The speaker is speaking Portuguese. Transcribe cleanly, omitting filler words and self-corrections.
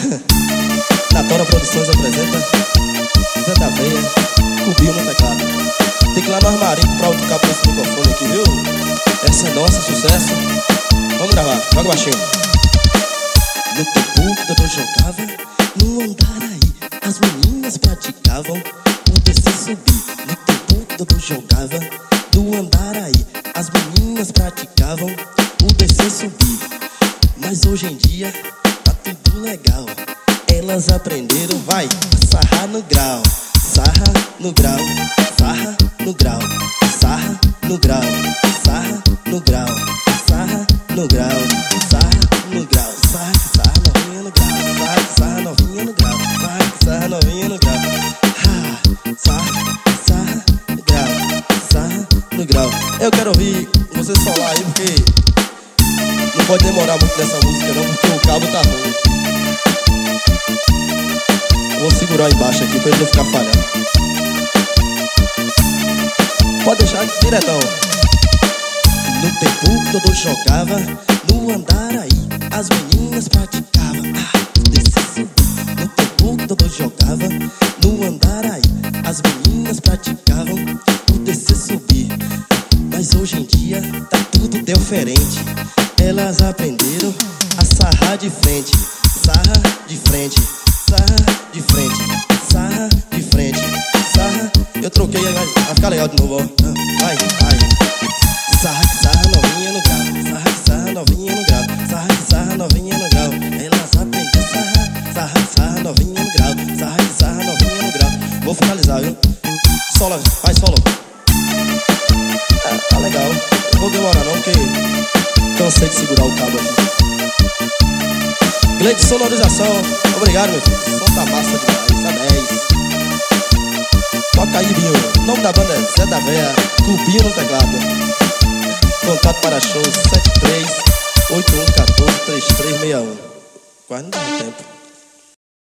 Natora Produções apresenta Zé da Veia, Cubinho no teclado. Tem que ir lá no armarinho comprar outro cabo desse microfone aqui, viu? Essa é nossa, sucesso. Vamos gravar, joga baixinho. No tempo que Dodô jogava, no Andaraí, as meninas praticavam o descer subir. No tempo que Dodô jogava, no Andaraí, as meninas praticavam o descer subir. Mas hoje em dia tá tudo legal. Elas aprenderam, vai, sarrar no grau. Sarra no grau, sarra no grau, sarra no grau, sarra no grau, sarra no grau, sarra no grau, sarra novinha no grau, sarra novinha no grau, sarra novinha no grau, sarra no grau, sarra no grau. Eu quero ouvir você solar aí, porque não pode demorar muito nessa música não, porque o cabo tá ruim. Vou segurar embaixo aqui pra ele não ficar falhando. Pode deixar diretão. No tempo que Dodô jogava, no Andaraí, as meninas praticavam descer subir. No tempo que Dodô jogava, no Andaraí, as meninas praticavam o descer subir. Mas hoje em dia tá tudo diferente. Elas aprenderam a sarrar de frente. Sarra de frente, sarra de frente, sarra de frente, sarra. Eu troquei, vai ficar legal de novo, ó. Vai, vai. Sarra novinha no grau, sarra novinha no grau, sarra novinha no grau. Elas aprenderam sarra novinha no grau, sarra novinha no grau. Vou finalizar, viu? Solo, vai solo. Tá legal, não vou demorar não, porque cansei de segurar o cabo aqui. Gleide sonorização, obrigado meu filho. Som tá massa demais, tá 10. Toca aí, Binho. O nome da banda é Zé da Veia, Cubinho no teclado. Contato para shows 73 8114 3361. Quase não dá tempo.